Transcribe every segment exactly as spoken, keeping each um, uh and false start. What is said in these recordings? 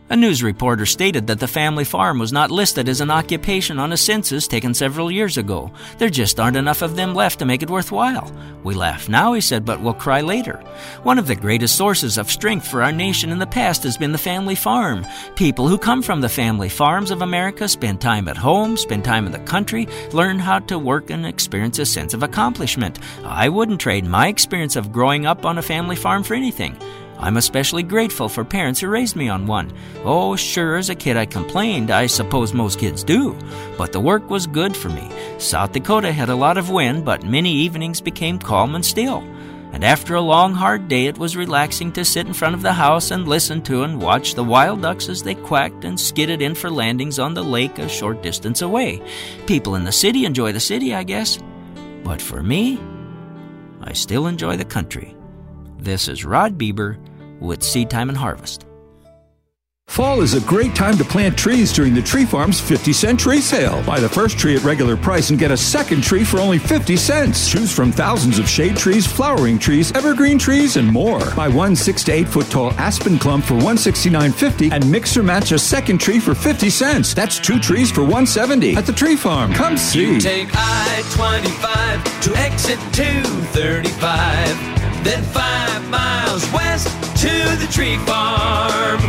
A news reporter stated that the family farm was not listed as an occupation on a census taken several years ago. There just aren't enough of them left to make it worthwhile. We laugh now, he said, but we'll cry later. One of the greatest sources of strength for our nation in the past has been the family farm. People who come from the family farms of America spend time at home, spend time in the country, learn how to work and experience a sense of accomplishment. I wouldn't trade my experience of growing up on a family farm for anything. I'm especially grateful for parents who raised me on one. Oh, sure, as a kid I complained, I suppose most kids do. But the work was good for me. South Dakota had a lot of wind, but many evenings became calm and still. And after a long, hard day, it was relaxing to sit in front of the house and listen to and watch the wild ducks as they quacked and skidded in for landings on the lake a short distance away. People in the city enjoy the city, I guess. But for me, I still enjoy the country. This is Rod Bieber with Seed Time and Harvest. Fall is a great time to plant trees during the Tree Farm's fifty cent tree sale. Buy the first tree at regular price and get a second tree for only fifty cents. Choose from thousands of shade trees, flowering trees, evergreen trees, and more. Buy one six to eight foot tall aspen clump for one hundred sixty-nine fifty and mix or match a second tree for fifty cents. That's two trees for one hundred seventy at the Tree Farm. Come see. You take I twenty-five to exit two thirty-five, then five miles west to the Tree Farm.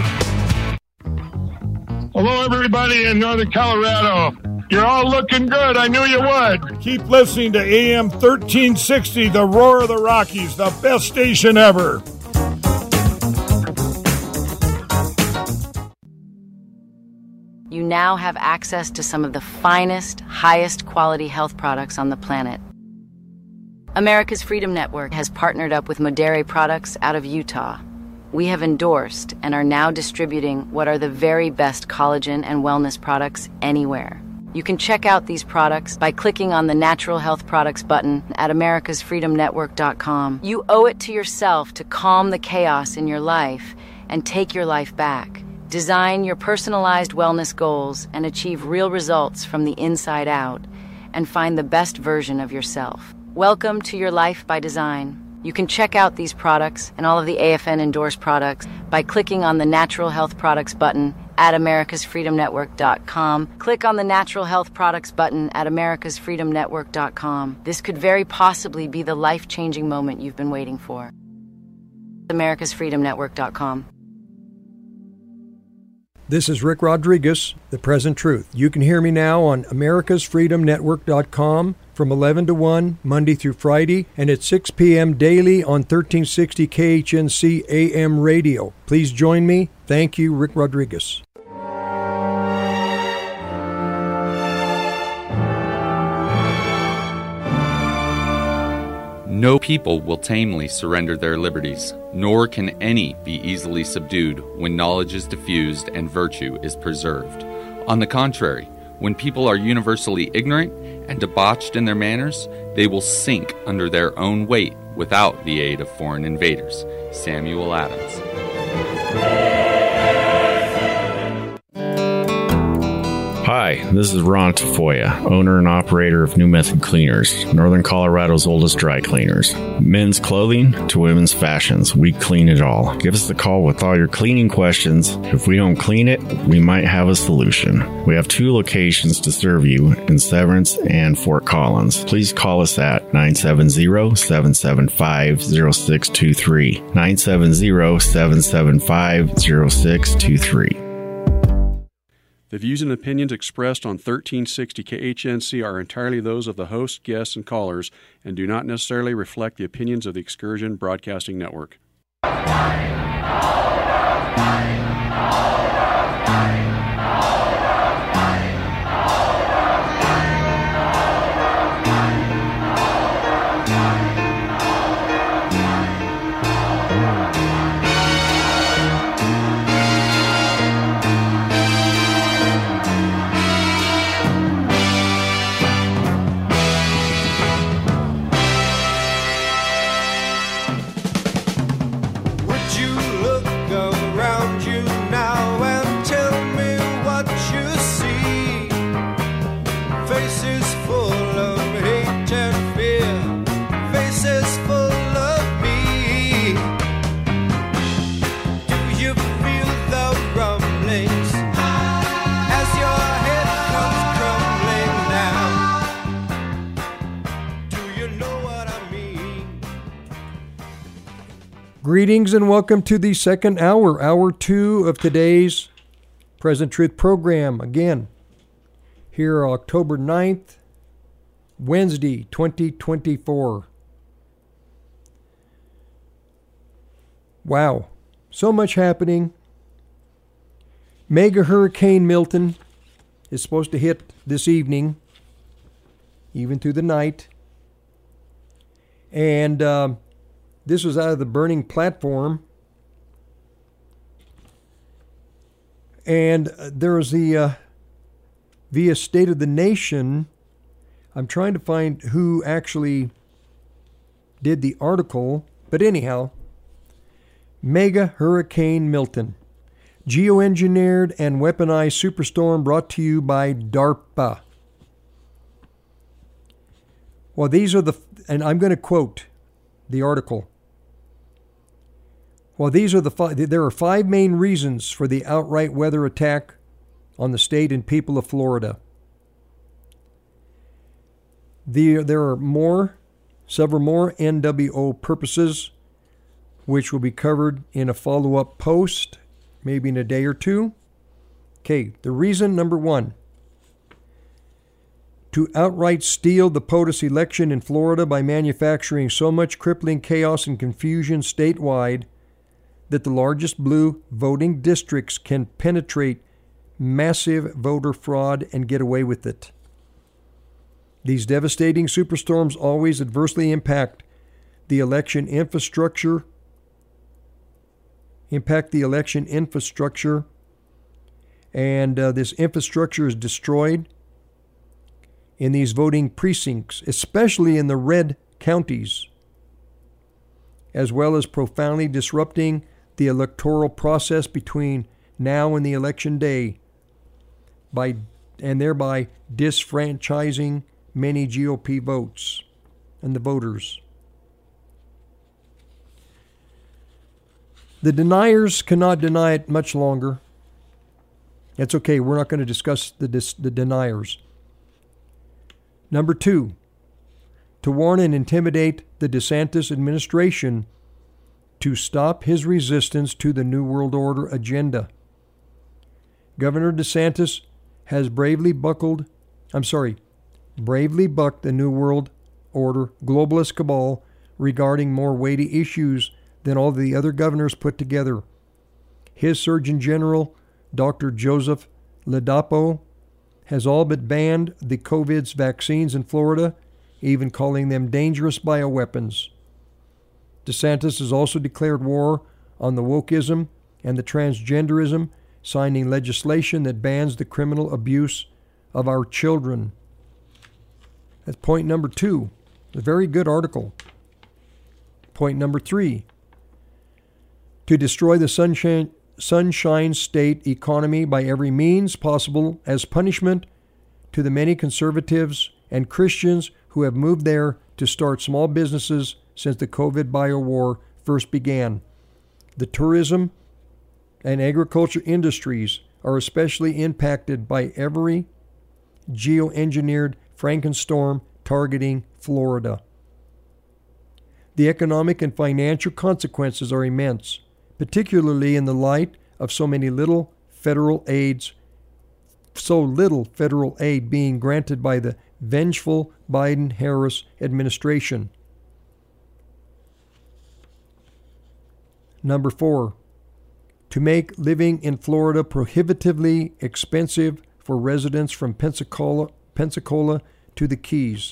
Hello, everybody in Northern Colorado. You're all looking good. I knew you would. Keep listening to A M thirteen sixty, the Roar of the Rockies, the best station ever. You now have access to some of the finest, highest quality health products on the planet. America's Freedom Network has partnered up with Modere Products out of Utah. We have endorsed and are now distributing what are the very best collagen and wellness products anywhere. You can check out these products by clicking on the Natural Health Products button at americas freedom network dot com. You owe it to yourself to calm the chaos in your life and take your life back. Design your personalized wellness goals and achieve real results from the inside out, and find the best version of yourself. Welcome to your life by design. You can check out these products and all of the A F N endorsed products by clicking on the Natural Health Products button at americas freedom network dot com. Click on the Natural Health Products button at americas freedom network dot com. This could very possibly be the life-changing moment you've been waiting for. americas freedom network dot com. This is Rick Rodriguez, The Present Truth. You can hear me now on americas freedom network dot com from eleven to one, Monday through Friday, and at six p.m. daily on thirteen sixty K H N C A M radio. Please join me. Thank you, Rick Rodriguez. No people will tamely surrender their liberties, nor can any be easily subdued when knowledge is diffused and virtue is preserved. On the contrary, when people are universally ignorant and debauched in their manners, they will sink under their own weight without the aid of foreign invaders. Samuel Adams. Hi, this is Ron Tafoya, owner and operator of New Method Cleaners, Northern Colorado's oldest dry cleaners. Men's clothing to women's fashions, we clean it all. Give us a call with all your cleaning questions. If we don't clean it, we might have a solution. We have two locations to serve you in Severance and Fort Collins. Please call us at nine seven zero, seven seven five, zero six two three, nine seven zero, seven seven five, zero six two three. The views and opinions expressed on thirteen sixty K H N C are entirely those of the host, guests, and callers, and do not necessarily reflect the opinions of the Excursion Broadcasting Network. Would you look around you? Greetings and welcome to the second hour, hour two of today's Present Truth program. Again, here October ninth, Wednesday, twenty twenty-four. Wow, so much happening. Mega Hurricane Milton is supposed to hit this evening, even through the night. And uh, this was out of the burning platform. And there was the, uh, via State of the Nation, I'm trying to find who actually did the article. But anyhow, Mega Hurricane Milton. Geoengineered and weaponized superstorm brought to you by DARPA. Well, these are the, and I'm going to quote the article. Well, these are the five, there are five main reasons for the outright weather attack on the state and people of Florida. The, there are more, several more N W O purposes, which will be covered in a follow-up post, maybe in a day or two. Okay, the reason number one, to outright steal the POTUS election in Florida by manufacturing so much crippling chaos and confusion statewide that the largest blue voting districts can penetrate massive voter fraud and get away with it. These devastating superstorms always adversely impact the election infrastructure impact the election infrastructure, and uh, this infrastructure is destroyed in these voting precincts, especially in the red counties, as well as profoundly disrupting the electoral process between now and the election day, by and thereby disfranchising many G O P votes and the voters. The deniers cannot deny it much longer. That's okay. We're not going to discuss the, dis, the deniers. Number two, to warn and intimidate the DeSantis administration to stop his resistance to the New World Order agenda. Governor DeSantis has bravely buckled, I'm sorry, bravely bucked the New World Order globalist cabal regarding more weighty issues than all the other governors put together. His Surgeon General, Doctor Joseph Ladapo, has all but banned the COVID's vaccines in Florida, even calling them dangerous bioweapons. DeSantis has also declared war on the wokeism and the transgenderism, signing legislation that bans the criminal abuse of our children. That's point number two. A very good article. Point number three. To destroy the sunshine, sunshine state economy by every means possible as punishment to the many conservatives and Christians who have moved there to start small businesses since the COVID bio war first began. The tourism and agriculture industries are especially impacted by every geoengineered Frankenstorm targeting Florida. The economic and financial consequences are immense, particularly in the light of so many little federal aids, so little federal aid being granted by the vengeful Biden-Harris administration. Number four, to make living in Florida prohibitively expensive for residents from Pensacola, Pensacola to the Keys.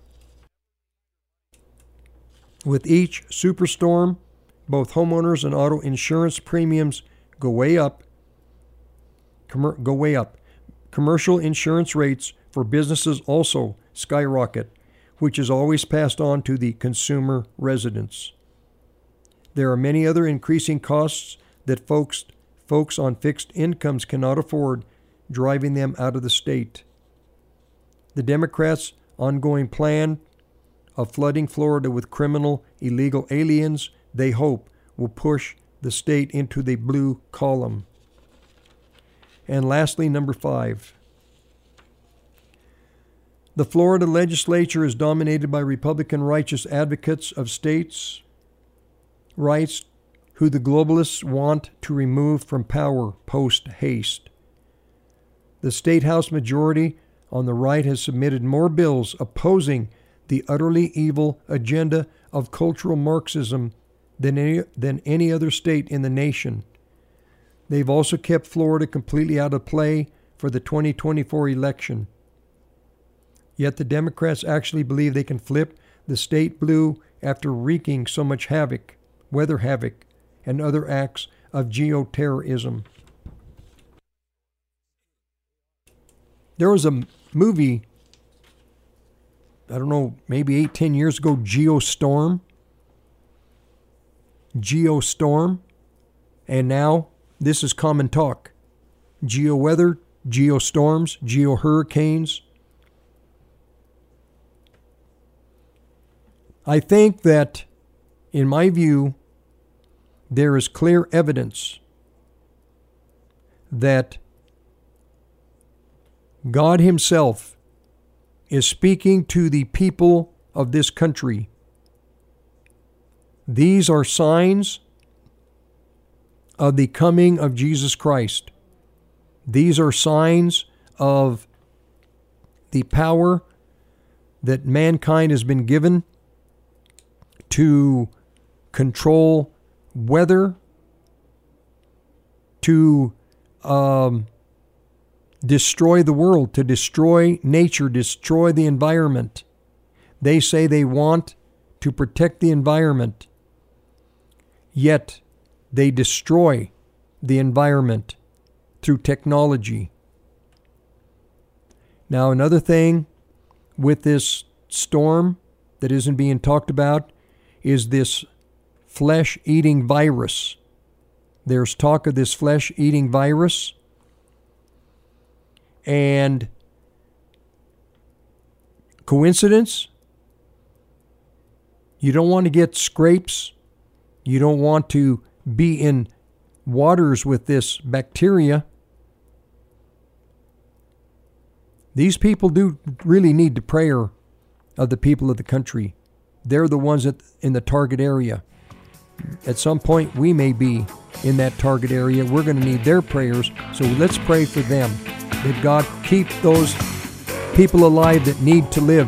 With each superstorm, both homeowners and auto insurance premiums go way up. Com- go way up. Commercial insurance rates for businesses also skyrocket, which is always passed on to the consumer residents. There are many other increasing costs that folks folks on fixed incomes cannot afford, driving them out of the state. The Democrats' ongoing plan of flooding Florida with criminal illegal aliens, they hope, will push the state into the blue column. And lastly, number five. The Florida legislature is dominated by Republican righteous advocates of states' rights who the globalists want to remove from power post-haste. The State House majority on the right has submitted more bills opposing the utterly evil agenda of cultural Marxism than any, than any other state in the nation. They've also kept Florida completely out of play for the twenty twenty-four election. Yet the Democrats actually believe they can flip the state blue after wreaking so much havoc, weather havoc, and other acts of geoterrorism. There was a movie, I don't know, maybe eight, ten years ago, Geostorm. Geostorm. And now this is common talk. Geoweather, geostorms, geohurricanes. I think that, in my view, there is clear evidence that God Himself is speaking to the people of this country. These are signs of the coming of Jesus Christ. These are signs of the power that mankind has been given to control weather, to um, destroy the world, to destroy nature, destroy the environment. They say they want to protect the environment, yet they destroy the environment through technology. Now, another thing with this storm that isn't being talked about is this flesh-eating virus. There's talk of this flesh-eating virus. And coincidence? You don't want to get scrapes. You don't want to be in waters with this bacteria. These people do really need the prayer of the people of the country. They're the ones that in the target area. At some point, we may be in that target area. We're going to need their prayers, so let's pray for them, that God keep those people alive that need to live.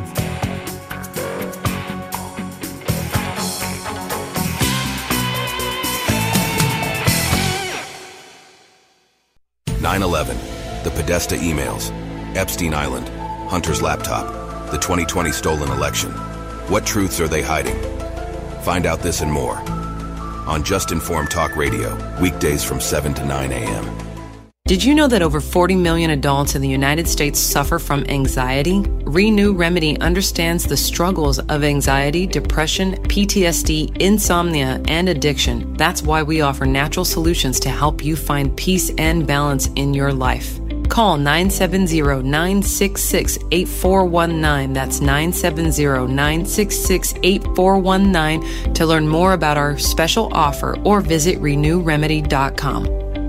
nine eleven, the Podesta emails, Epstein Island, Hunter's laptop, the twenty twenty stolen election. What truths are they hiding? Find out this and more on Just Informed Talk Radio, weekdays from seven to nine a.m. Did you know that over forty million adults in the United States suffer from anxiety? Renew Remedy understands the struggles of anxiety, depression, P T S D, insomnia, and addiction. That's why we offer natural solutions to help you find peace and balance in your life. Call nine seven zero, nine six six, eight four one nine. That's nine seven zero, nine six six, eight four one nine to learn more about our special offer or visit renew remedy dot com.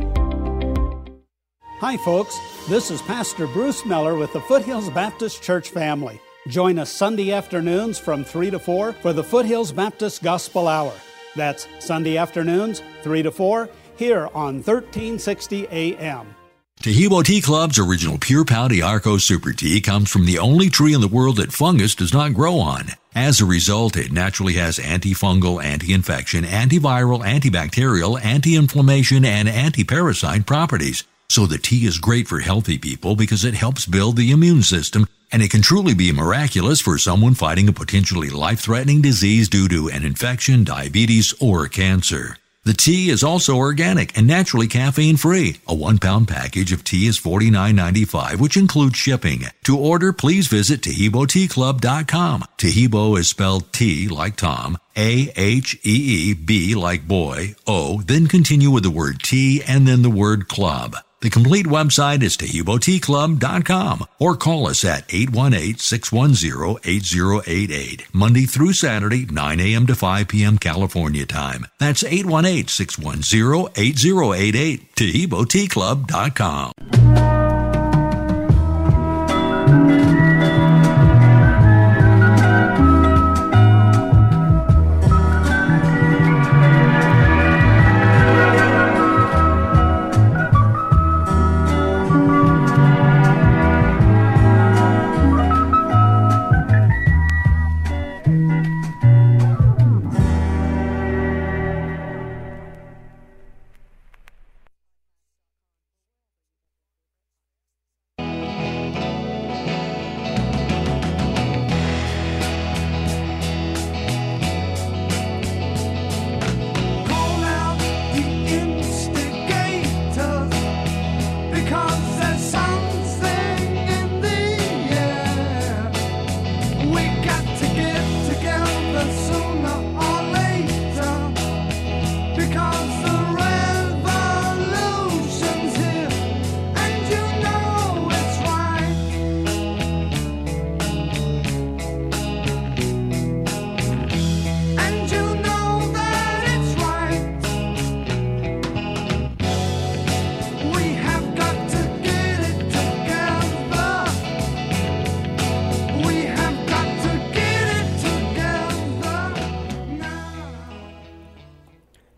Hi, folks. This is Pastor Bruce Miller with the Foothills Baptist Church family. Join us Sunday afternoons from three to four for the Foothills Baptist Gospel Hour. That's Sunday afternoons, three to four, here on thirteen sixty A M. Tahibo Tea Club's original Pure Pau d'Arco Super Tea comes from the only tree in the world that fungus does not grow on. As a result, it naturally has antifungal, anti-infection, antiviral, antibacterial, anti-inflammation, and anti-parasite properties. So the tea is great for healthy people because it helps build the immune system, and it can truly be miraculous for someone fighting a potentially life-threatening disease due to an infection, diabetes, or cancer. The tea is also organic and naturally caffeine-free. A one-pound package of tea is forty-nine ninety-five, which includes shipping. To order, please visit tahibo tea club dot com. Tahibo is spelled T like Tom, A H E E B like boy, O, then continue with the word tea and then the word club. The complete website is tahibo tea club dot com or call us at eight one eight, six one zero, eight zero eight eight, Monday through Saturday, nine a.m. to five p.m. California time. That's eight one eight, six one zero, eight zero eight eight, tahibo tea club dot com.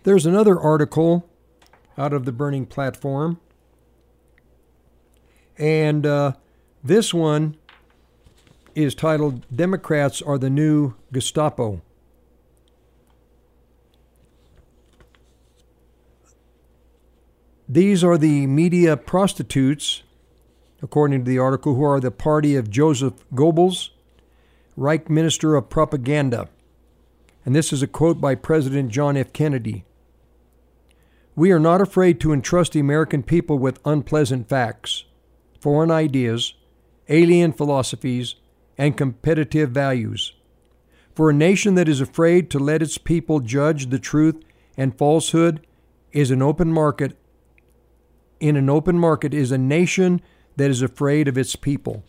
There's another article out of the Burning Platform, and uh, this one is titled, Democrats Are the New Gestapo. These are the media prostitutes, according to the article, who are the party of Joseph Goebbels, Reich Minister of Propaganda. And this is a quote by President John F. Kennedy. We are not afraid to entrust the American people with unpleasant facts, foreign ideas, alien philosophies, and competitive values. For a nation that is afraid to let its people judge the truth and falsehood is an open market. In an open market is a nation that is afraid of its people.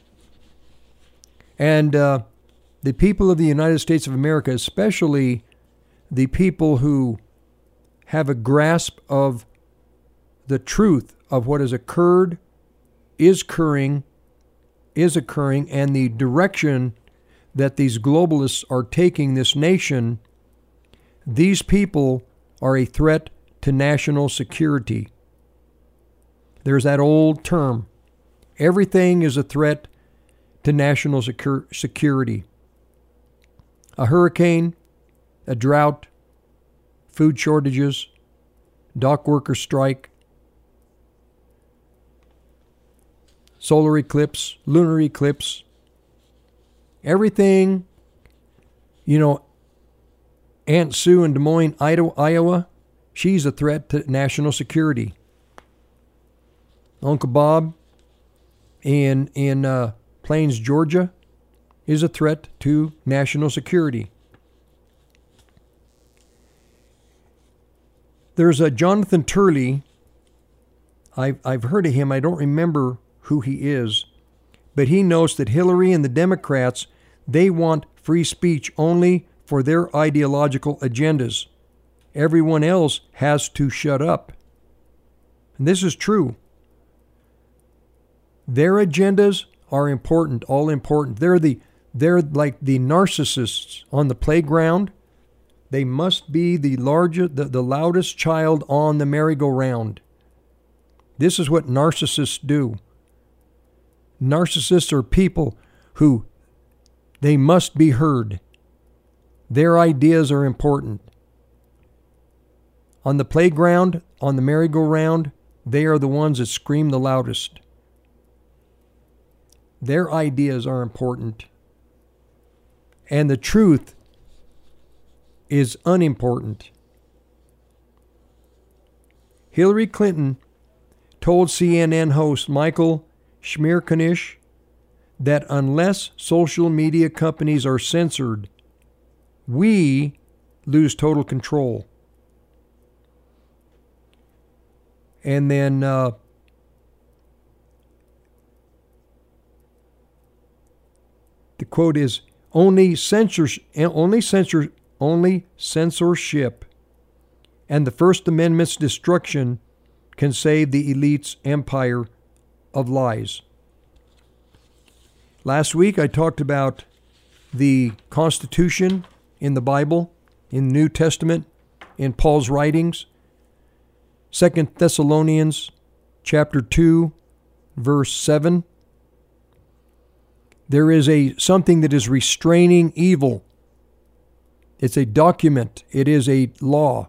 And uh, the people of the United States of America, especially the people who have a grasp of the truth of what has occurred, is occurring, is occurring, and the direction that these globalists are taking this nation, these people are a threat to national security. There's that old term. Everything is a threat to national secur- security. A hurricane, a drought, food shortages, dock worker strike, solar eclipse, lunar eclipse, everything, you know, Aunt Sue in Des Moines, Iowa, she's a threat to national security. Uncle Bob in in uh, Plains, Georgia, is a threat to national security. There's a Jonathan Turley. I've, I've heard of him. I don't remember who he is, but he knows that Hillary and the Democrats, they want free speech only for their ideological agendas. Everyone else has to shut up. And this is true. Their agendas are important, all important. They're the they're like the narcissists on the playground. They must be the largest, the, the loudest child on the merry-go-round. This is what narcissists do. Narcissists are people who they must be heard. Their ideas are important. On the playground, on the merry-go-round, they are the ones that scream the loudest. Their ideas are important. And the truth is unimportant. Hillary Clinton told C N N host Michael Schmierkanish that unless social media companies are censored, we lose total control. And then uh, the quote is, only censorship, only censor, only censorship and the First Amendment's destruction can save the elite's empire of lies. Last week I talked about the Constitution in the Bible, in the New Testament, in Paul's writings. Second Thessalonians chapter two, verse seven. There is a something that is restraining evil. It's a document. It is a law.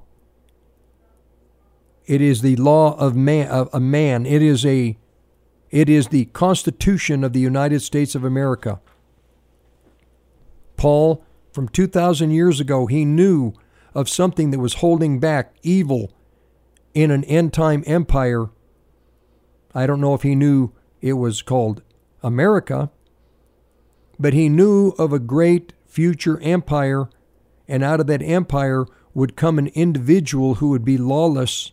It is the law of man. Of a man. It is a. It is the Constitution of the United States of America. Paul, from two thousand years ago, he knew of something that was holding back evil in an end-time empire. I don't know if he knew it was called America, but he knew of a great future empire, and out of that empire would come an individual who would be lawless,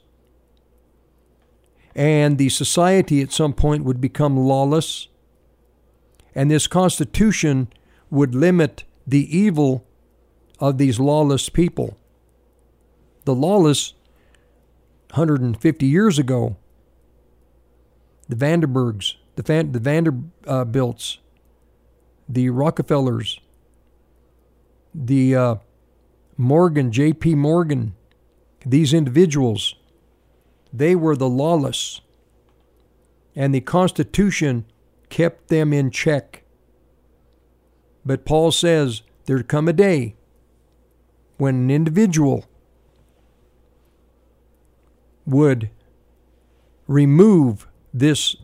and the society at some point would become lawless, and this Constitution would limit the evil of these lawless people. The lawless, one hundred fifty years ago, the Vanderburgs, the, Van, the Vanderbilts, the Rockefellers, the uh, Morgan, J P Morgan, These individuals, they were the lawless, and the Constitution kept them in check. But Paul says there'd come a day when an individual would remove this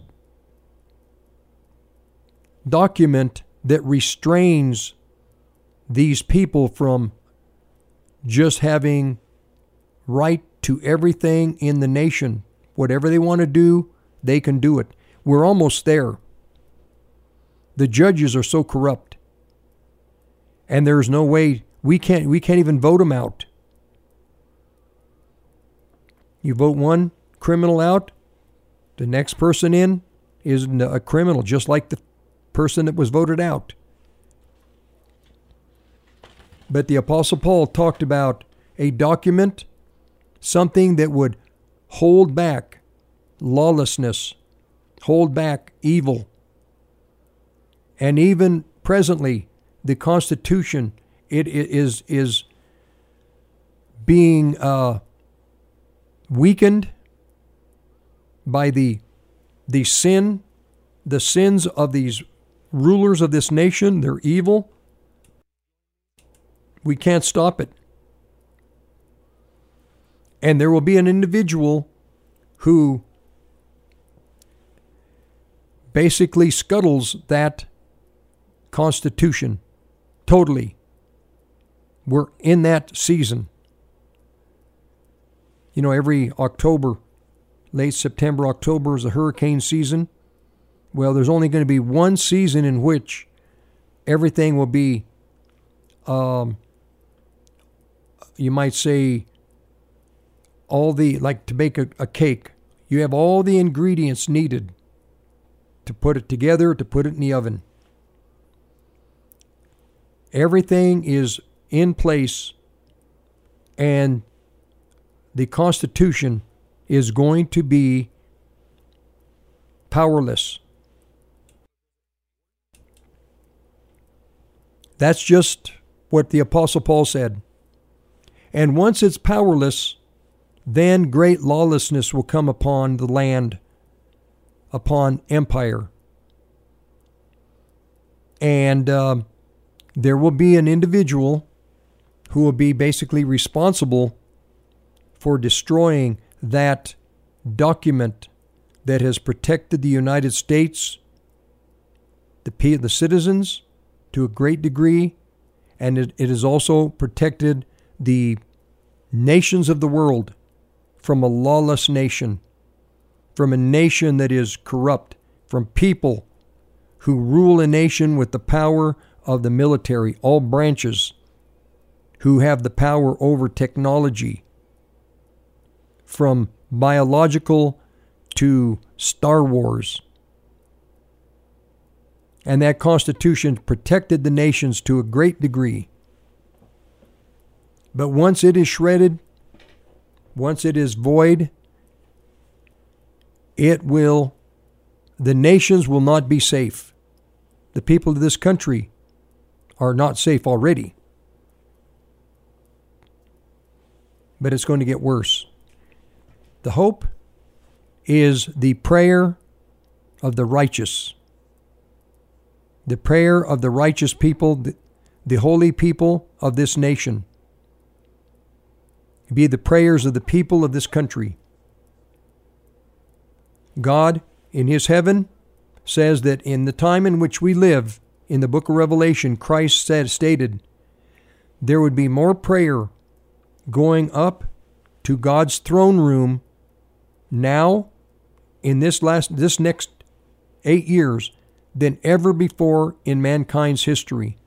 document that restrains these people from just having right to everything in the nation. Whatever they want to do, they can do it. We're almost there. The judges are so corrupt, and there's no way we can't we can't even vote them out. You vote one criminal out, the next person in is a criminal, just like the person that was voted out. But the Apostle Paul talked about a document, something that would hold back lawlessness, hold back evil. And even presently, the Constitution, it is is being uh, weakened by the the sin, the sins of these rulers of this nation. They're evil. We can't stop it. And there will be an individual who basically scuttles that Constitution totally. We're in that season. You know, every October, late September, October is a hurricane season. Well, there's only going to be one season in which everything will be, um, you might say, all the, like to bake a, a cake, you have all the ingredients needed to put it together, to put it in the oven. Everything is in place, and the Constitution is going to be powerless. That's just what the Apostle Paul said. And once it's powerless, then great lawlessness will come upon the land, upon empire. And uh, there will be an individual who will be basically responsible for destroying that document that has protected the United States, the, the citizens, to a great degree, and it, it has also protected the nations of the world from a lawless nation, from a nation that is corrupt, from people who rule a nation with the power of the military, all branches, who have the power over technology, from biological to Star Wars. And that Constitution protected the nations to a great degree. But once it is shredded, once it is void, it will, the nations will not be safe. The people of this country are not safe already. But it's going to get worse. The hope is the prayer of the righteous. The prayer of the righteous people, the, the holy people of this nation. Be the prayers of the people of this country. God, in His heaven, says that in the time in which we live, in the book of Revelation, Christ said, stated, there would be more prayer going up to God's throne room now, in this last, this next eight years, than ever before in mankind's history.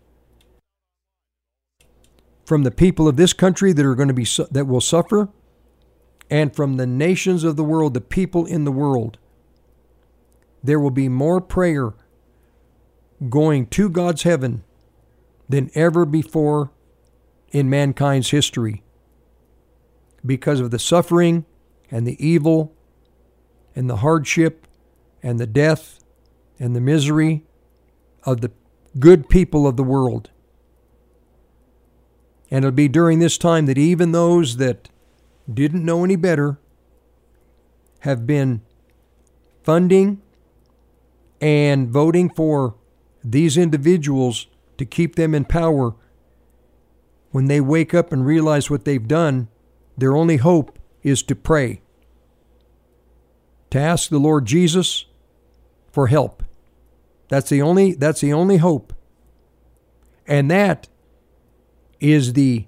From the people of this country that are going to be that will suffer, and from the nations of the world, the people in the world, there will be more prayer going to God's heaven than ever before in mankind's history, because of the suffering and the evil and the hardship and the death and the misery of the good people of the world. And it'll be during this time that even those that didn't know any better, have been funding and voting for these individuals to keep them in power. When they wake up and realize what they've done, their only hope is to pray, to ask the Lord Jesus for help. That's the only, that's the only hope. And that is the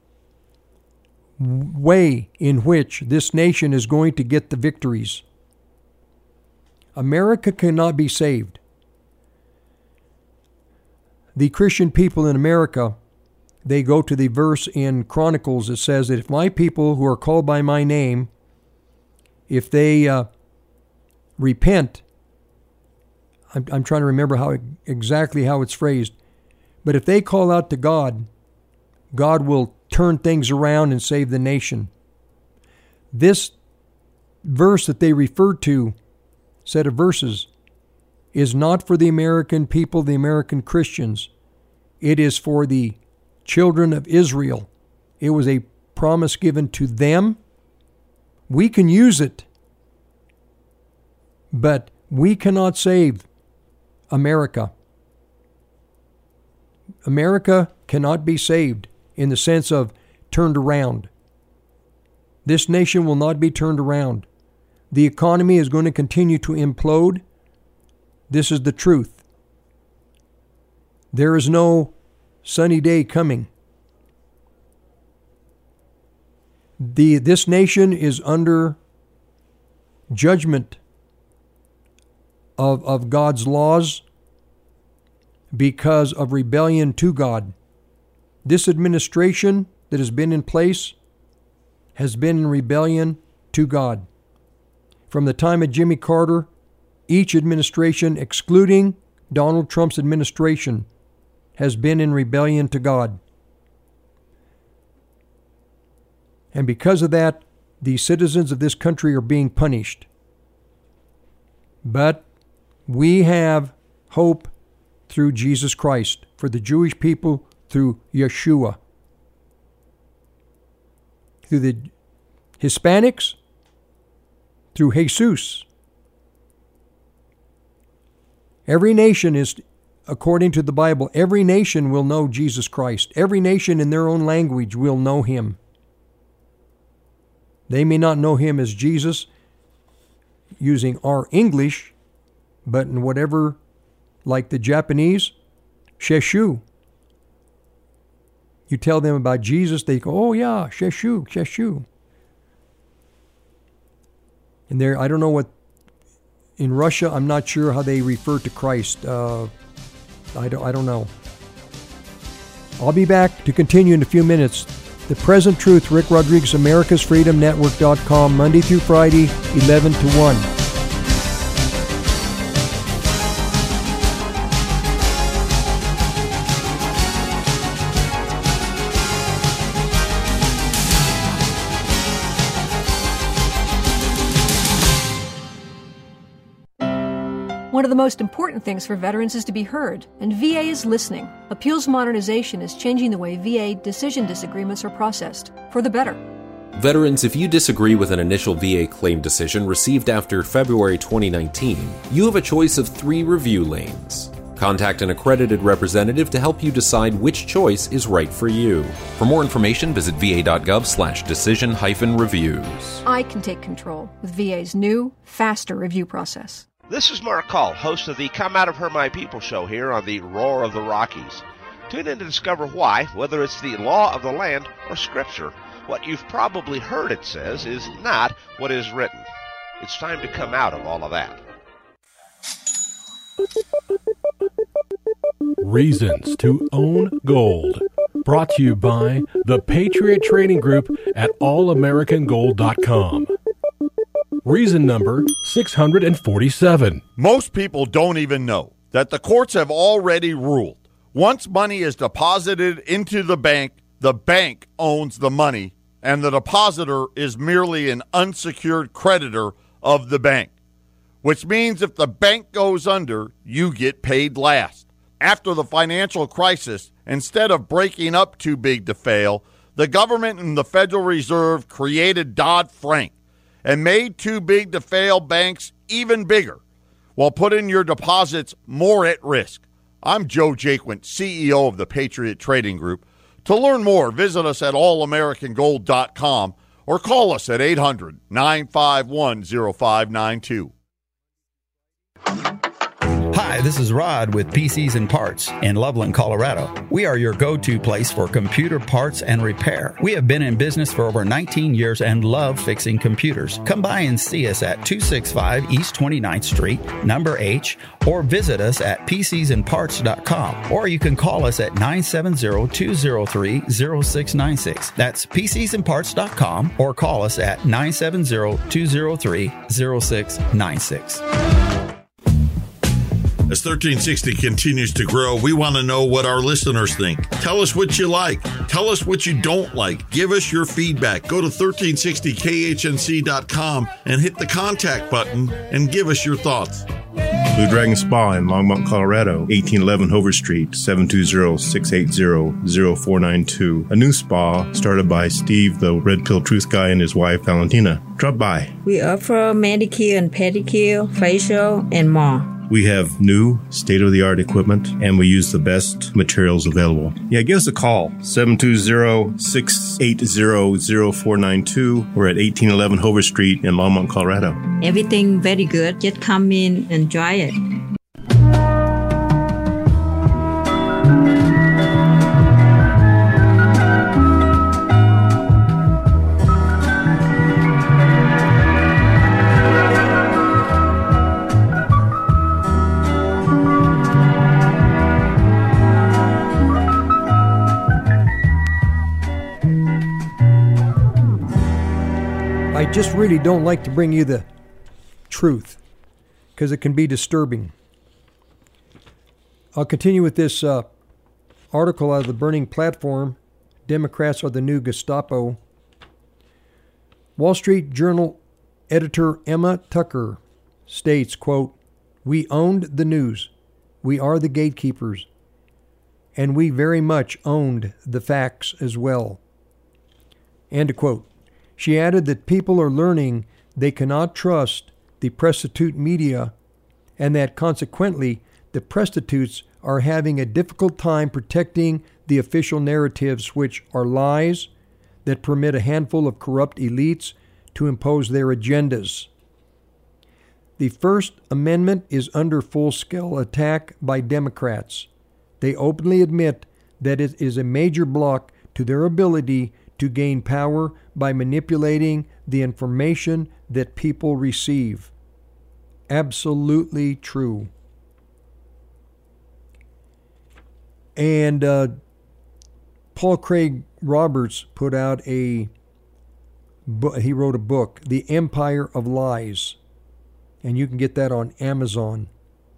way in which this nation is going to get the victories. America cannot be saved. The Christian people in America, they go to the verse in Chronicles that says that if my people who are called by my name, if they uh, repent, I'm, I'm trying to remember how exactly how it's phrased, but if they call out to God, God will turn things around and save the nation. This verse that they referred to, set of verses, is not for the American people, the American Christians. It is for the children of Israel. It was a promise given to them. We can use it, but we cannot save America. America cannot be saved in the sense of turned around. This nation will not be turned around. The economy is going to continue to implode. This is the truth. There is no sunny day coming. The, this nation is under judgment of, of God's laws because of rebellion to God. This administration that has been in place has been in rebellion to God. From the time of Jimmy Carter, each administration, excluding Donald Trump's administration, has been in rebellion to God. And because of that, the citizens of this country are being punished. But we have hope through Jesus Christ. For the Jewish people, through Yeshua. Through the Hispanics, through Jesus. Every nation is, according to the Bible, every nation will know Jesus Christ. Every nation in their own language will know Him. They may not know Him as Jesus using our English, but in whatever, like the Japanese, Sheshu. You tell them about Jesus, they go, oh yeah, Sheshu, Sheshu. And there, I don't know what, in Russia, I'm not sure how they refer to Christ. Uh, I don't, I don't know. I'll be back to continue in a few minutes. The Present Truth, Rick Rodriguez, Americas Freedom Network dot com, Monday through Friday, eleven to one. One of the most important things for veterans is to be heard, and V A is listening. Appeals modernization is changing the way V A decision disagreements are processed, for the better. Veterans, if you disagree with an initial V A claim decision received after February twenty nineteen, you have a choice of three review lanes. Contact an accredited representative to help you decide which choice is right for you. For more information, visit va.gov slash decision hyphen reviews. I can take control with V A's new, faster review process. This is Mark Call, host of the Come Out of Her My People show here on the Roar of the Rockies. Tune in to discover why, whether it's the law of the land or Scripture, what you've probably heard it says is not what is written. It's time to come out of all of that. Reasons to Own Gold. Brought to you by the Patriot Trading Group at all american gold dot com. Reason number six hundred forty-seven. Most people don't even know that the courts have already ruled. Once money is deposited into the bank, the bank owns the money, and the depositor is merely an unsecured creditor of the bank. Which means if the bank goes under, you get paid last. After the financial crisis, instead of breaking up too big to fail, The government and the Federal Reserve created Dodd-Frank and made too big to fail banks even bigger, while putting your deposits more at risk. I'm Joe Jaquint, C E O of the Patriot Trading Group. To learn more, visit us at all american gold dot com or call us at eight hundred, nine five one, oh five nine two. Hi, this is Rod with P Cs and Parts in Loveland, Colorado. We are your go-to place for computer parts and repair. We have been in business for over nineteen years and love fixing computers. Come by and see us at two sixty-five East twenty-ninth Street, number H, or visit us at p c s and parts dot com. Or you can call us at nine seven zero, two zero three, zero six nine six. That's p c s and parts dot com or call us at nine seven zero, two zero three, zero six nine six. As thirteen sixty continues to grow, we want to know what our listeners think. Tell us what you like. Tell us what you don't like. Give us your feedback. Go to thirteen sixty K H N C dot com and hit the contact button and give us your thoughts. Blue Dragon Spa in Longmont, Colorado, eighteen eleven Hover Street, seven two zero, six eight zero, zero four nine two. A new spa started by Steve, the Red Pill Truth guy, and his wife, Valentina. Drop by. We offer manicure and pedicure, facial, and more. We have new state-of-the-art equipment, and we use the best materials available. Yeah, give us a call, seven two zero, six eight zero, zero four nine two. We're at eighteen eleven Hover Street in Longmont, Colorado. Everything very good. Just come in and try it. I just really don't like to bring you the truth because it can be disturbing. I'll continue with this uh, article out of the Burning Platform. Democrats are the new Gestapo. Wall Street Journal editor Emma Tucker states, quote, "We owned the news. We are the gatekeepers. And we very much owned the facts as well." End of quote. She added that people are learning they cannot trust the prostitute media and that consequently the prostitutes are having a difficult time protecting the official narratives, which are lies that permit a handful of corrupt elites to impose their agendas. The First Amendment is under full-scale attack by Democrats. They openly admit that it is a major block to their ability to gain power by manipulating the information that people receive. Absolutely true. And uh, Paul Craig Roberts put out a, he wrote a book, The Empire of Lies, and you can get that on Amazon.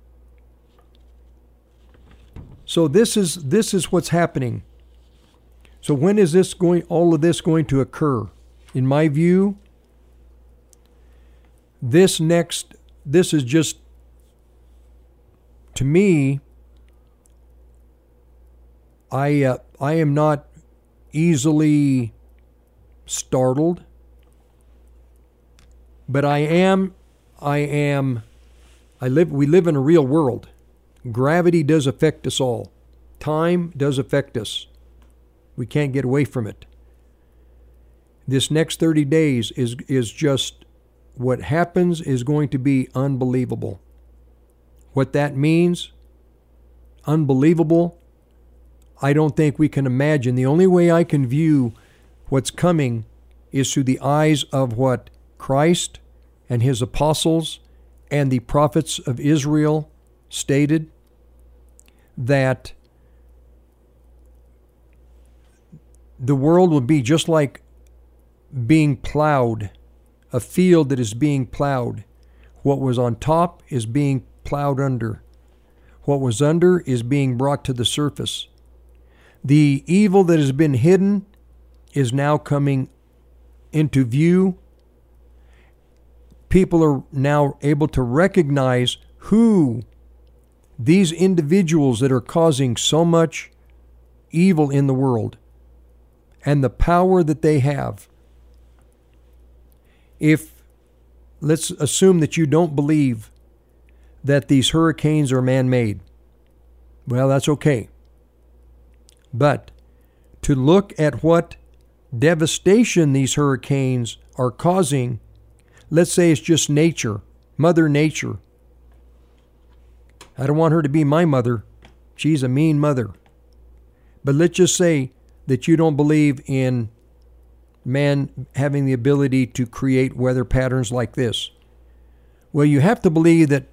So this is this is what's happening. So when is this going, all of this going to occur? In my view, this next, this is just, to me, I uh, I am not easily startled, but I am, I am, I live, we live in a real world. Gravity does affect us all. Time does affect us. We can't get away from it. This next thirty days is is just, what happens is going to be unbelievable. What that means, unbelievable, I don't think we can imagine. The only way I can view what's coming is through the eyes of what Christ and his apostles and the prophets of Israel stated, that the world will be just like being plowed, a field that is being plowed. What was on top is being plowed under. What was under is being brought to the surface. The evil that has been hidden is now coming into view. People are now able to recognize who these individuals that are causing so much evil in the world, and the power that they have. If, let's assume that you don't believe that these hurricanes are man-made, well, that's okay. But to look at what devastation these hurricanes are causing, let's say it's just nature, Mother Nature. I don't want her to be my mother. She's a mean mother. But let's just say that you don't believe in man having the ability to create weather patterns like this. Well, you have to believe that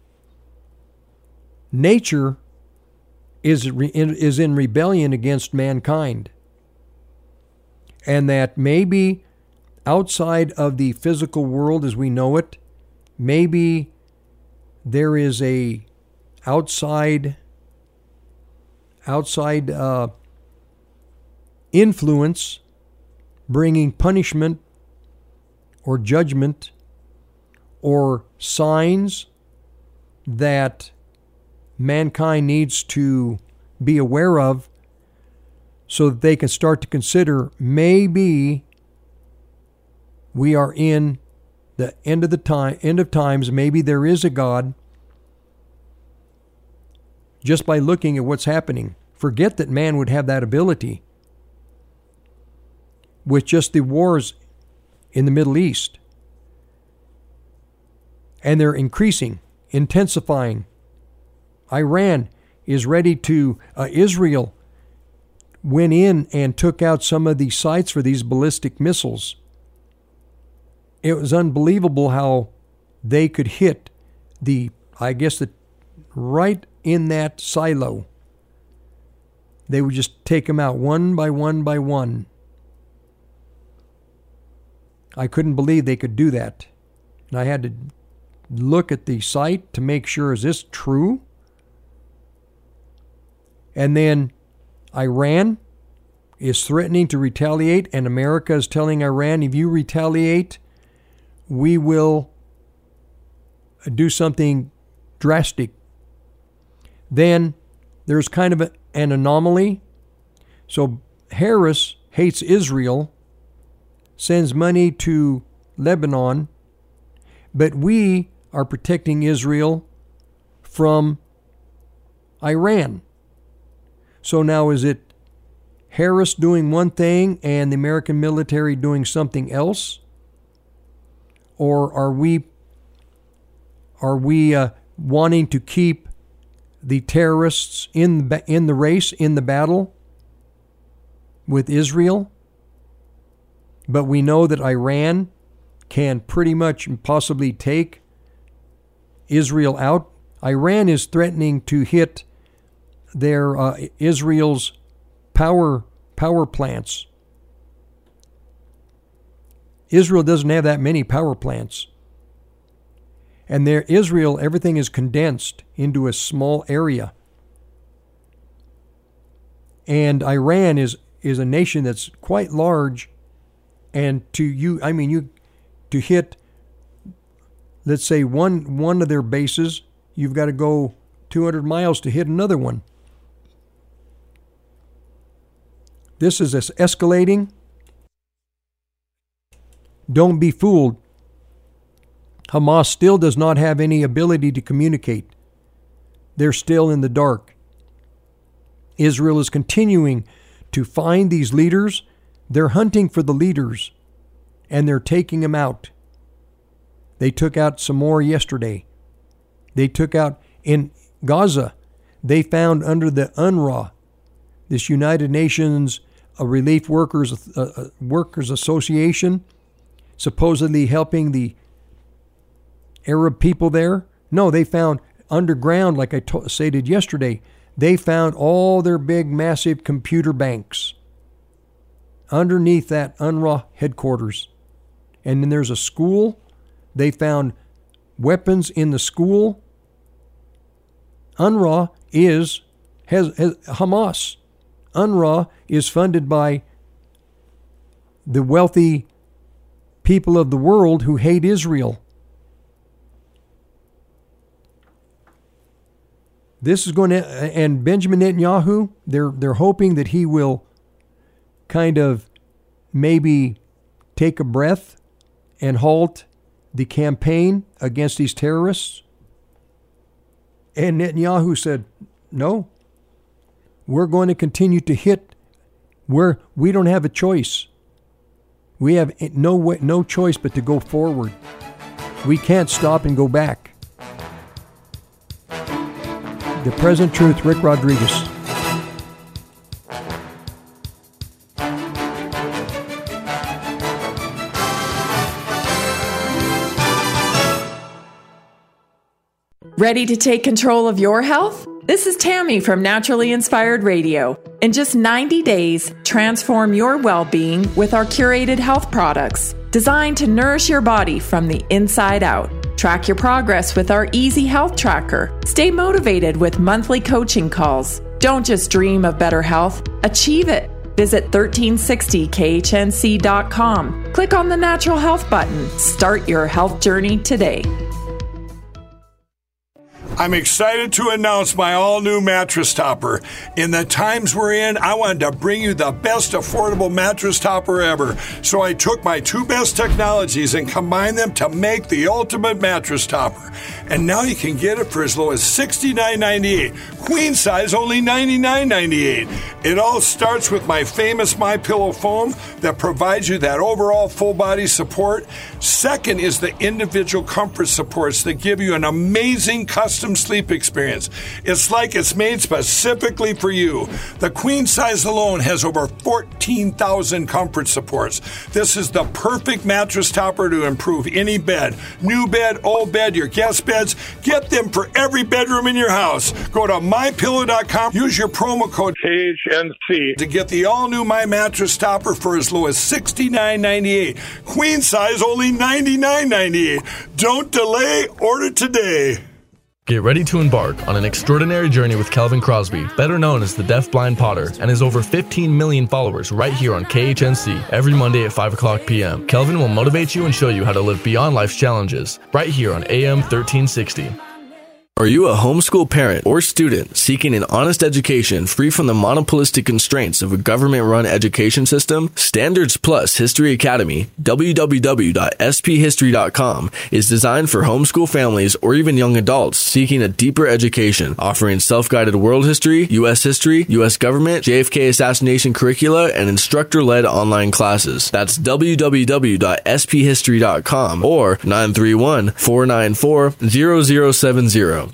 nature is is in rebellion against mankind, and that maybe outside of the physical world as we know it, maybe there is a outside outside uh, influence bringing punishment or judgment or signs that mankind needs to be aware of, so that they can start to consider maybe we are in the end of the time, end of times. Maybe there is a God. Just by looking at what's happening, forget that man would have that ability. With just the wars in the Middle East, and they're increasing, intensifying. Iran is ready to, uh, Israel went in and took out some of the sites for these ballistic missiles. It was unbelievable how they could hit the, I guess, the right in that silo. They would just take them out one by one by one. I couldn't believe they could do that. And I had to look at the site to make sure, is this true? And then Iran is threatening to retaliate, and America is telling Iran, if you retaliate, we will do something drastic. Then there's kind of a, an anomaly. So Harris hates Israel, sends money to Lebanon, but we are protecting Israel from Iran. So now is it Harris doing one thing and the American military doing something else? Or are we are we uh, wanting to keep the terrorists in the, in the race, in the battle with Israel? But we know that Iran can pretty much possibly take Israel out. Iran is threatening to hit their uh, Israel's power power plants. Israel doesn't have that many power plants. And there, Israel, everything is condensed into a small area. And Iran is, is a nation that's quite large. And to you, I mean, you to hit, let's say, one one of their bases, you've got to go two hundred miles to hit another one. This is escalating. Don't be fooled. Hamas still does not have any ability to communicate. They're still in the dark. Israel is continuing to find these leaders. They're hunting for the leaders, and they're taking them out. They took out some more yesterday. They took out in Gaza. They found under the U N R W A, this United Nations uh, Relief Workers uh, Workers Association, supposedly helping the Arab people there. No, they found underground, like I to- stated yesterday, they found all their big, massive computer banks underneath that U N R W A headquarters. And then there's a school. They found weapons in the school. U N R W A is has, has Hamas. U N R W A is funded by the wealthy people of the world who hate Israel. This is going to, and Benjamin Netanyahu, they're they're hoping that he will kind of maybe take a breath and halt the campaign against these terrorists? And Netanyahu said, no, we're going to continue to hit where we don't have a choice. We have no way, no choice but to go forward. We can't stop and go back. The Present Truth, Rick Rodriguez. Ready to take control of your health? This is Tammy from Naturally Inspired Radio. In just ninety days, transform your well-being with our curated health products, designed to nourish your body from the inside out. Track your progress with our Easy Health Tracker. Stay motivated with monthly coaching calls. Don't just dream of better health, achieve it. Visit thirteen sixty K H N C dot com. Click on the Natural Health button. Start your health journey today. I'm excited to announce my all-new mattress topper. In the times we're in, I wanted to bring you the best affordable mattress topper ever. So I took my two best technologies and combined them to make the ultimate mattress topper. And now you can get it for as low as sixty-nine ninety-eight. Queen size only ninety-nine ninety-eight. It all starts with my famous MyPillow foam that provides you that overall full body support. Second is the individual comfort supports that give you an amazing custom sleep experience. It's like it's made specifically for you. The queen size alone has over fourteen thousand comfort supports. This is the perfect mattress topper to improve any bed. New bed, old bed, your guest beds. Get them for every bedroom in your house. Go to my pillow dot com. Use your promo code K H N C to get the all-new My Mattress Topper for as low as sixty-nine ninety-eight. Queen size only ninety-nine ninety-eight. Don't delay. Order today. Get ready to embark on an extraordinary journey with Kelvin Crosby, better known as the Deaf Blind Potter, and his over fifteen million followers right here on K H N C every Monday at five o'clock p.m. Kelvin will motivate you and show you how to live beyond life's challenges, right here on A M thirteen sixty. Are you a homeschool parent or student seeking an honest education free from the monopolistic constraints of a government-run education system? Standards Plus History Academy, w w w dot s p history dot com, is designed for homeschool families or even young adults seeking a deeper education, offering self-guided world history, U S history, U S government, J F K assassination curricula, and instructor-led online classes. That's w w w dot s p history dot com or nine three one, four nine four, zero zero seven zero.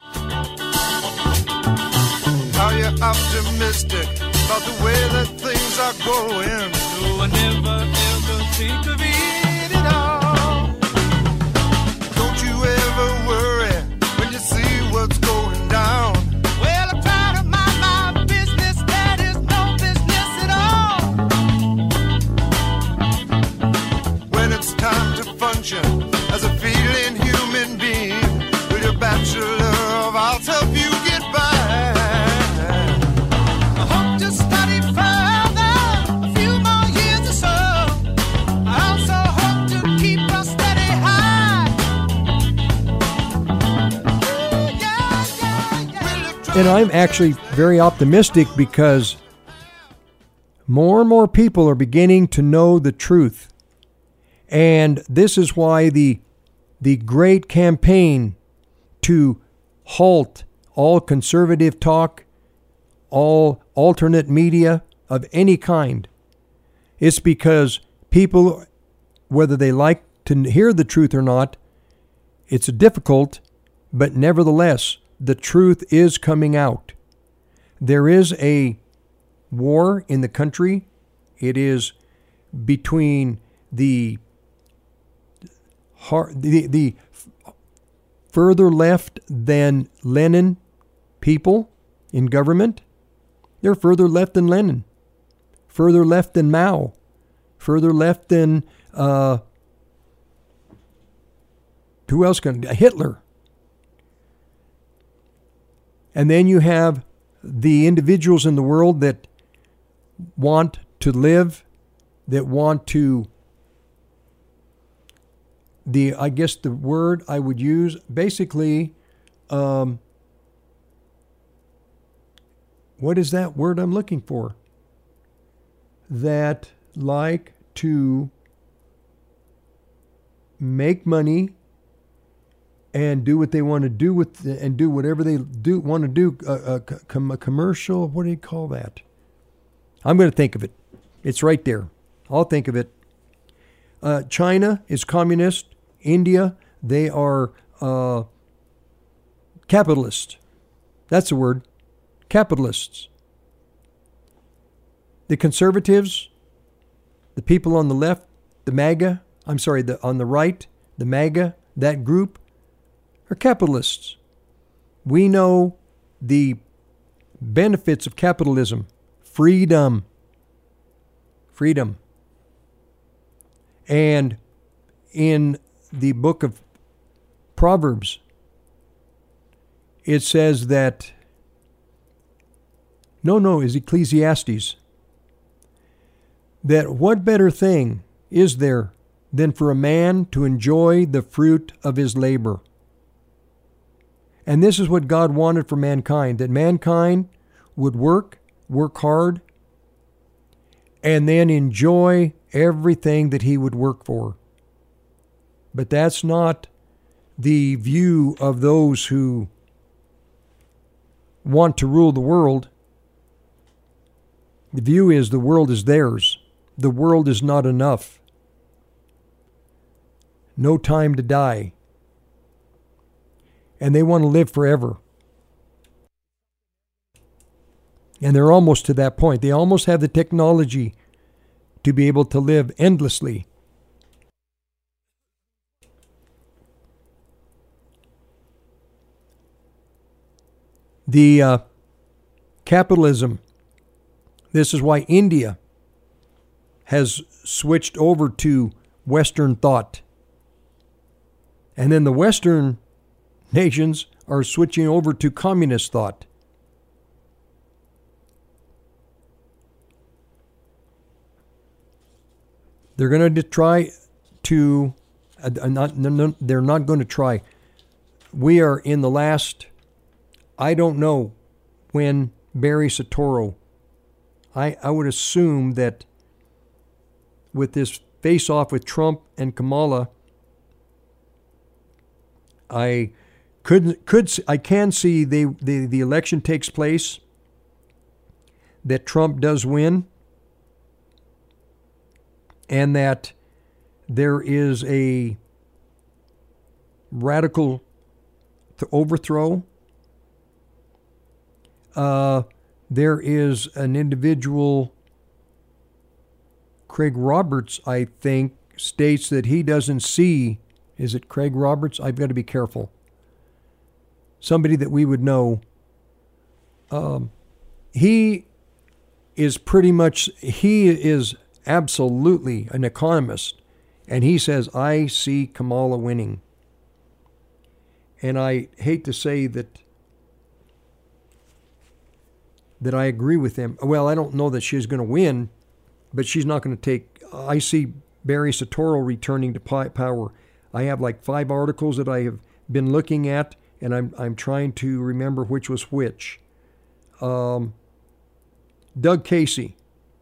Are you optimistic about the way that things are going? No, I never ever think of it at all. Don't you ever worry when you see what's going down? Well, I try to mind my business, that is no business at all. When it's time to function as a feeling human being, with your bachelor of arts help you get by. I hope to study further, a few more years or so. I also hope to keep a steady high. Yeah, yeah, yeah. And I'm actually very optimistic because more and more people are beginning to know the truth. And this is why the the great campaign to halt all conservative talk, all alternate media of any kind. It's because people, whether they like to hear the truth or not, it's difficult, but nevertheless, the truth is coming out. There is a war in the country. It is between the the, the further left than Lenin people in government. They're further left than Lenin, further left than Mao, further left than uh, who else can Hitler. And then you have the individuals in the world that want to live, that want to, the I guess the word I would use, basically, um, what is that word I'm looking for? that like to make money and do what they want to do with the, and do whatever they do want to do. A, a, a commercial, what do you call that? I'm going to think of it. It's right there. I'll think of it. Uh, China is communist. India, they are uh, capitalists. That's the word. Capitalists. The conservatives, the people on the left, the MAGA, I'm sorry, the on the right, the MAGA, that group, are capitalists. We know the benefits of capitalism. Freedom. Freedom. And in the book of Proverbs, it says that, no, no, is Ecclesiastes, that what better thing is there than for a man to enjoy the fruit of his labor? And this is what God wanted for mankind, that mankind would work, work hard, and then enjoy everything that he would work for. But that's not the view of those who want to rule the world. The view is the world is theirs. The world is not enough. No time to die. And they want to live forever. And they're almost to that point. They almost have the technology to be able to live endlessly. The uh, capitalism, this is why India has switched over to Western thought. And then the Western nations are switching over to communist thought. They're going to try to, uh, not, no, they're not going to try. We are in the last, I don't know when Barry Soetoro, I, I would assume that with this face-off with Trump and Kamala, I could could I can see they, the the election takes place, that Trump does win, and that there is a radical overthrow. Uh, there is an individual, Craig Roberts, I think, states that he doesn't see, is it Craig Roberts? I've got to be careful. Somebody that we would know. Um, he is pretty much, he is absolutely an economist. And he says, I see Kamala winning. And I hate to say that that I agree with him. Well, I don't know that she's going to win, but she's not going to take, I see Barry Soetoro returning to power. I have like five articles that I have been looking at, and I'm I'm trying to remember which was which. Um, Doug Casey.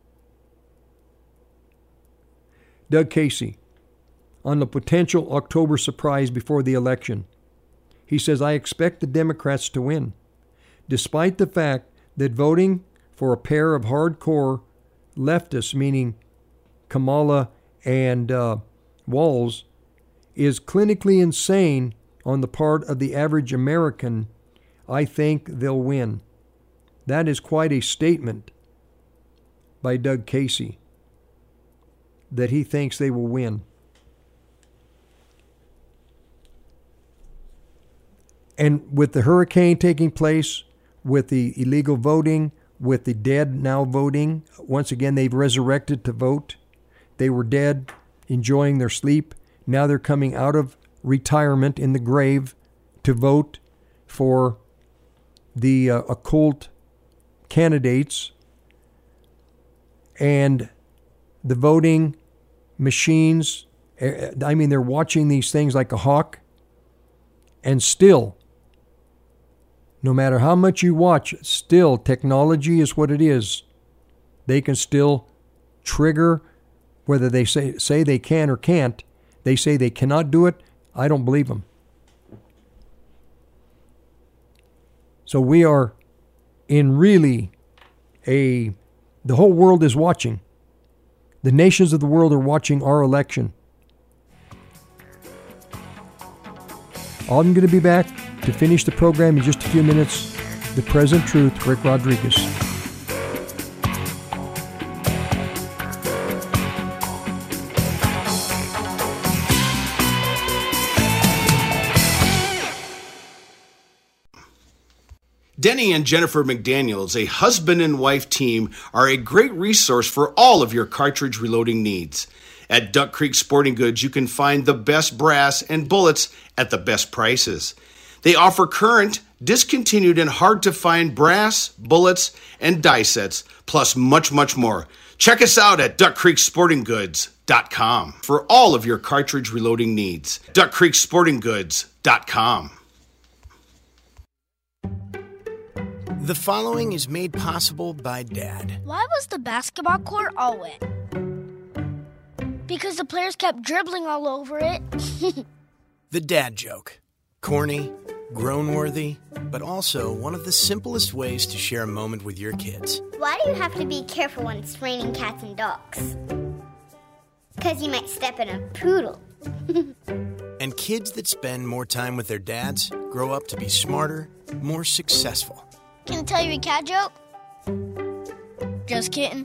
Doug Casey, on the potential October surprise before the election. He says, I expect the Democrats to win, despite the fact that voting for a pair of hardcore leftists, meaning Kamala and uh, Walz, is clinically insane on the part of the average American. I think they'll win. That is quite a statement by Doug Casey, that he thinks they will win. And with the hurricane taking place, with the illegal voting, with the dead now voting, once again they've resurrected to vote. They were dead, enjoying their sleep. Now they're coming out of retirement in the grave to vote for the uh, occult candidates. And the voting machines, I mean, they're watching these things like a hawk. And still, no matter how much you watch, still technology is what it is. They can still trigger, whether they say, say they can or can't. They say they cannot do it. I don't believe them. So we are in really a, the whole world is watching. The nations of the world are watching our election. I'm going to be back to finish the program in just a few minutes. The Present Truth, Rick Rodriguez. Denny and Jennifer McDaniels, a husband and wife team, are a great resource for all of your cartridge reloading needs. At Duck Creek Sporting Goods, you can find the best brass and bullets at the best prices. They offer current, discontinued, and hard-to-find brass, bullets, and die sets, plus much, much more. Check us out at duck creek sporting goods dot com for all of your cartridge reloading needs. duck creek sporting goods dot com. The following is made possible by Dad. Why was the basketball court all wet? Because the players kept dribbling all over it. The dad joke. Corny, groan-worthy, but also one of the simplest ways to share a moment with your kids. Why do you have to be careful when it's raining cats and dogs? Because you might step in a poodle. And kids that spend more time with their dads grow up to be smarter, more successful. Can I tell you a cat joke? Just kidding.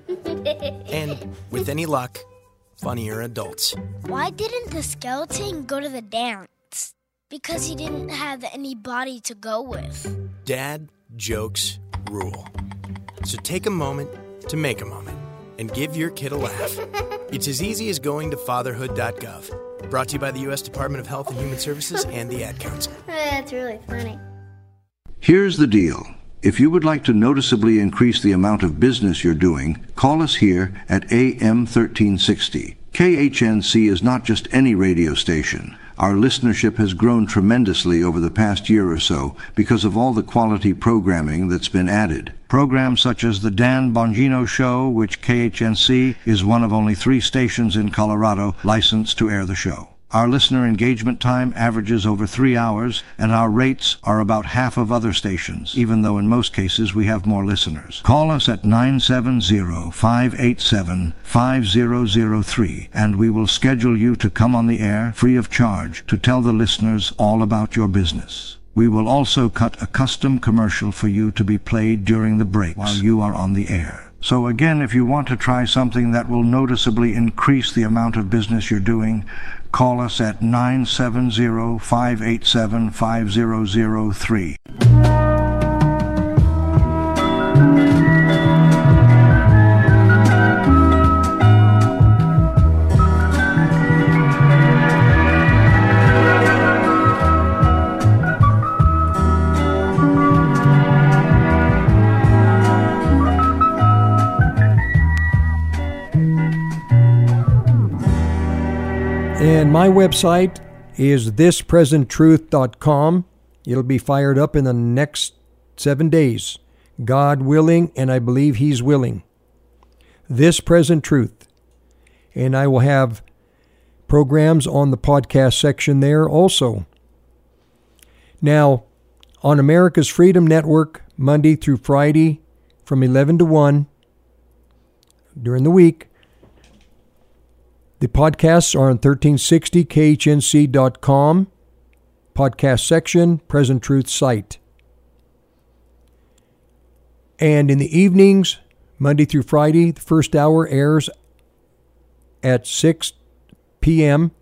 And with any luck, funnier adults. Why didn't the skeleton go to the dance? Because he didn't have any body to go with. Dad jokes rule. So take a moment to make a moment and give your kid a laugh. It's as easy as going to fatherhood dot gov. Brought to you by the U S Department of Health and Human Services and the Ad Council. That's really funny. Here's the deal. If you would like to noticeably increase the amount of business you're doing, call us here at A M thirteen sixty. K H N C is not just any radio station. Our listenership has grown tremendously over the past year or so because of all the quality programming that's been added. Programs such as The Dan Bongino Show, which K H N C is one of only three stations in Colorado licensed to air the show. Our listener engagement time averages over three hours, and our rates are about half of other stations, even though in most cases we have more listeners. Call us at nine seven zero, five eight seven, five zero zero three, and we will schedule you to come on the air free of charge to tell the listeners all about your business. We will also cut a custom commercial for you to be played during the breaks while you are on the air. So again, if you want to try something that will noticeably increase the amount of business you're doing, call us at nine seven zero, five eight seven, five zero zero three. And my website is this present truth dot com. It'll be fired up in the next seven days. God willing, and I believe He's willing. This Present Truth. And I will have programs on the podcast section there also. Now, on America's Freedom Network, Monday through Friday from eleven to one during the week, the podcasts are on thirteen sixty K H N C dot com, podcast section, Present Truth site. And in the evenings, Monday through Friday, the first hour airs at six p.m.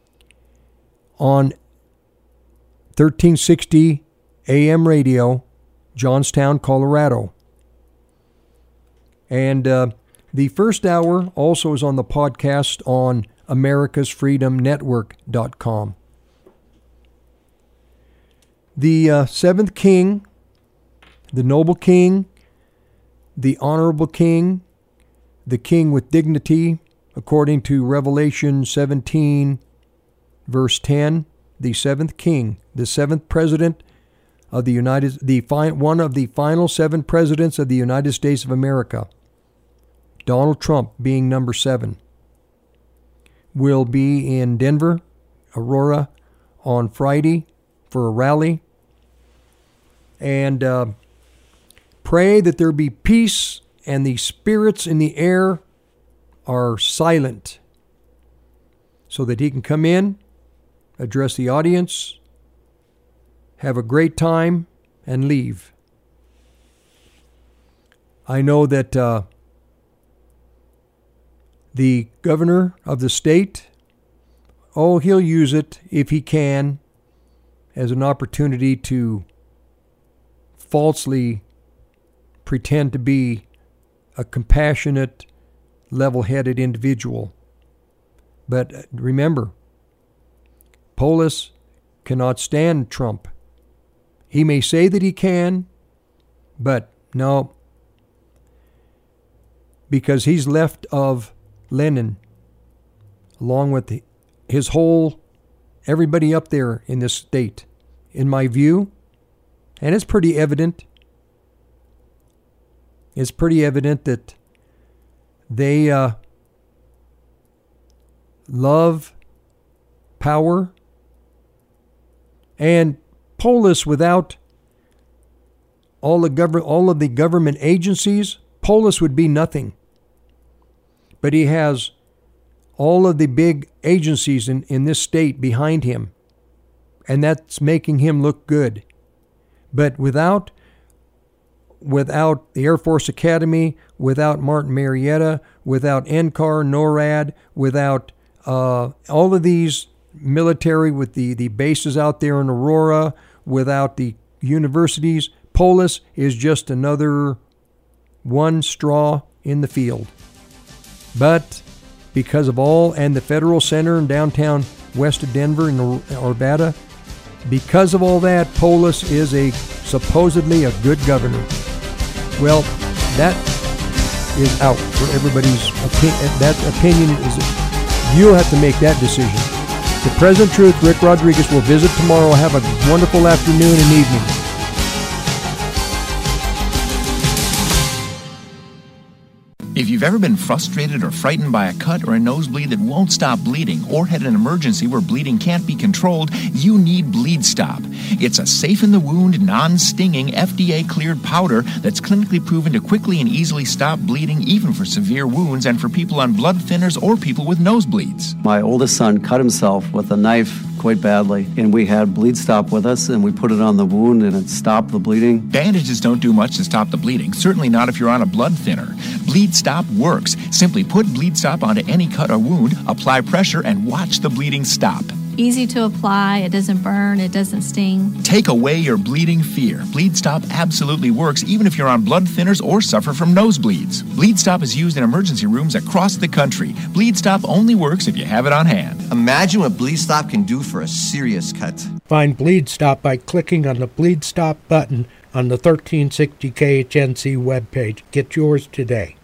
on thirteen sixty A M radio, Johnstown, Colorado. And uh, the first hour also is on the podcast on Americas Freedom Network dot com. The uh, seventh king, the noble king, the honorable king, the king with dignity, according to Revelation seventeen, verse ten, the seventh king, the seventh president of the United, the fi- one of the final seven presidents of the United States of America. Donald Trump being number seven, will be in Denver, Aurora, on Friday for a rally. And uh, pray that there be peace and the spirits in the air are silent so that he can come in, address the audience, have a great time, and leave. I know that uh, the governor of the state, oh, he'll use it if he can as an opportunity to falsely pretend to be a compassionate, level-headed individual. But remember, Polis cannot stand Trump. He may say that he can, but no, because he's left of Lenin, along with the, his whole, everybody up there in this state, in my view, and it's pretty evident, it's pretty evident that they uh, love power, and Polis, without all the government, all of the government agencies, Polis would be nothing. But he has all of the big agencies in, in this state behind him, and that's making him look good. But without without the Air Force Academy, without Martin Marietta, without N C A R, NORAD, without uh, all of these military with the, the bases out there in Aurora, without the universities, Polis is just another one straw in the field. But because of all, and the Federal Center in downtown west of Denver in Arvada, because of all that, Polis is a supposedly a good governor. Well, that is out for everybody's opinion. That opinion is, you'll have to make that decision. The Present Truth, Rick Rodriguez, will visit tomorrow. Have a wonderful afternoon and evening. If you've ever been frustrated or frightened by a cut or a nosebleed that won't stop bleeding, or had an emergency where bleeding can't be controlled, you need Bleed Stop. It's a safe-in-the-wound, non-stinging, F D A-cleared powder that's clinically proven to quickly and easily stop bleeding, even for severe wounds and for people on blood thinners or people with nosebleeds. My oldest son cut himself with a knife quite badly, and we had Bleed Stop with us, and we put it on the wound, and it stopped the bleeding. Bandages don't do much to stop the bleeding, certainly not if you're on a blood thinner. Bleed Stop works. Simply put Bleed Stop onto any cut or wound, apply pressure, and watch the bleeding stop. Easy to apply, it doesn't burn, it doesn't sting. Take away your bleeding fear. Bleed Stop absolutely works even if you're on blood thinners or suffer from nosebleeds. Bleed Stop is used in emergency rooms across the country. Bleed Stop only works if you have it on hand. Imagine what Bleed Stop can do for a serious cut. Find Bleed Stop by clicking on the Bleed Stop button on the thirteen sixty K H N C webpage. Get yours today.